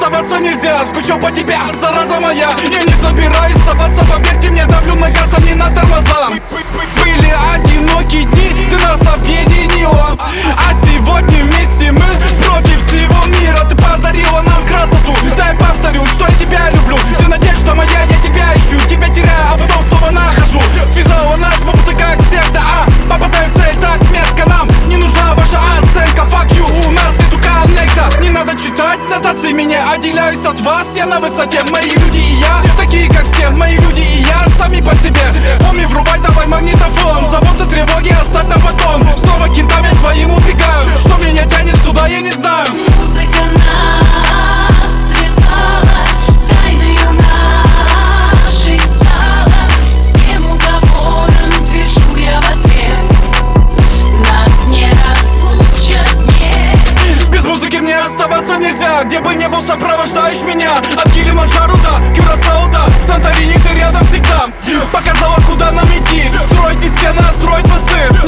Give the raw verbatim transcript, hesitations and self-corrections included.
оставаться нельзя. Скучал по тебе, зараза моя. Я не собираюсь оставаться, поверьте мне, давлю на газ, а не на тормоза. Были одинокие дни, ты нас объединила, а сегодня вместе мы против всего мира. Ты подарила нам красоту, дай повторю, что я тебя люблю. Ты надежда моя, я тебя ищу, тебя теряю, а потом снова нахожу. Связала нас, мы будто как секта, а попадаем в цель так метко. Нам не нужна ваша оценка, fuck you, у нас нету коннекта. Не надо читать нотации, меня отделяюсь от вас, я на высоте. Мои люди и я, такие как все, мои люди и я сами по себе. Помни, врубай давай магнитофон, заботы, тревоги оставь на потом. Снова кентами своим убегаю, что меня тянет сюда, я не знаю. Музыка нас связала, тайною нашей стала. Всем уговорам движу я в ответ, нас не разлучат, нет. Без музыки мне оставаться нельзя, где бы не был, сопровождаешь меня. От Килиманджаро до Кюрасао до Санторини, ты рядом всегда. Показала, куда нам идти, строить не стены, а строить мосты.